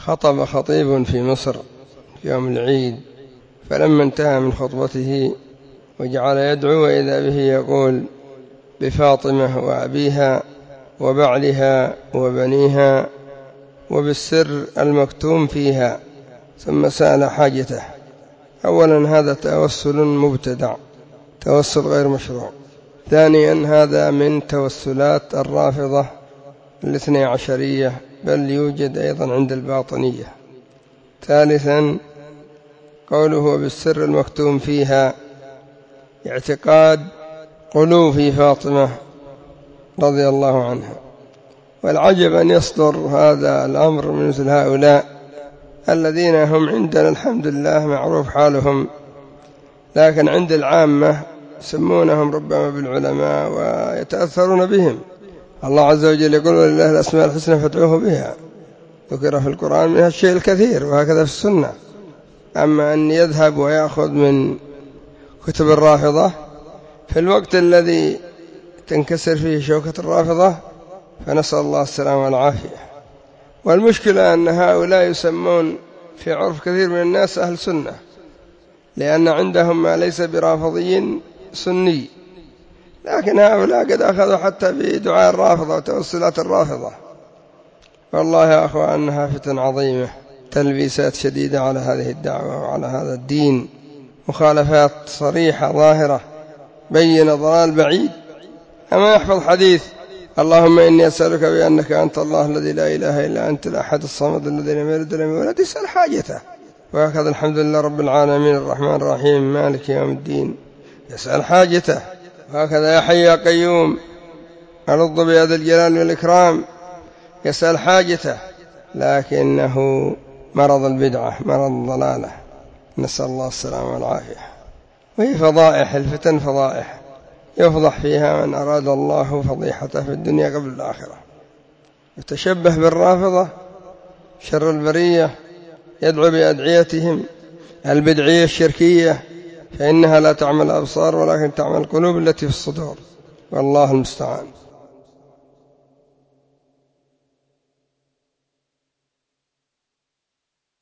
خطب خطيب في مصر في يوم العيد، فلما انتهى من خطبته وجعل يدعو وإذا به يقول بفاطمة وأبيها وبعلها وبنيها وبالسر المكتوم فيها، ثم سأل حاجته. أولا هذا توسل مبتدع، توسل غير مشروع. ثانيا هذا من توسلات الرافضة الاثني عشرية، بل يوجد أيضا عند الباطنية. ثالثا قوله بالسر المكتوم فيها، اعتقاد قلوب في فاطمة رضي الله عنها. والعجب أن يصدر هذا الأمر من مثل هؤلاء الذين هم عندنا الحمد لله معروف حالهم، لكن عند العامة يسمونهم ربما بالعلماء ويتأثرون بهم. الله عز وجل يقول ولله الأسماء الحسنى فادعوه بها، ذكر في القرآن منها الشيء الكثير وهكذا في السنة. أما أن يذهب ويأخذ من كتب الرافضة في الوقت الذي تنكسر فيه شوكة الرافضة، فنسأل الله السلامة والعافية. والمشكلة أن هؤلاء يسمون في عرف كثير من الناس أهل سنة، لأن عندهم ما ليس برافضي سني، لكن هؤلاء قد أخذوا حتى بدعاء الرافضة وتوسلات الرافضة. والله يا أخوة أنها فتن عظيمة، تلبيسات شديدة على هذه الدعوة وعلى هذا الدين، مخالفات صريحة ظاهرة بين ضلال بعيد. أما يحفظ حديث اللهم إني أسألك بأنك أنت الله الذي لا إله إلا أنت الأحد الصمد الذي لم يلد ولم يولد، يسأل حاجته. وهكذا الحمد لله رب العالمين الرحمن الرحيم مالك يوم الدين، يسأل حاجته. وهكذا يا حي يا قيوم أرض بهذا الجلال والإكرام، يسأل حاجته. لكنه مرض البدعة، مرض الضلالة، نسأل الله السلامة والعافية. وهي فضائح الفتن، فضائح يفضح فيها من أراد الله فضيحته في الدنيا قبل الآخرة. يتشبه بالرافضة شر البرية، يدعو بأدعيتهم البدعية الشركية، فإنها لا تعمل الأبصار ولكن تعمل القلوب التي في الصدور، والله المستعان.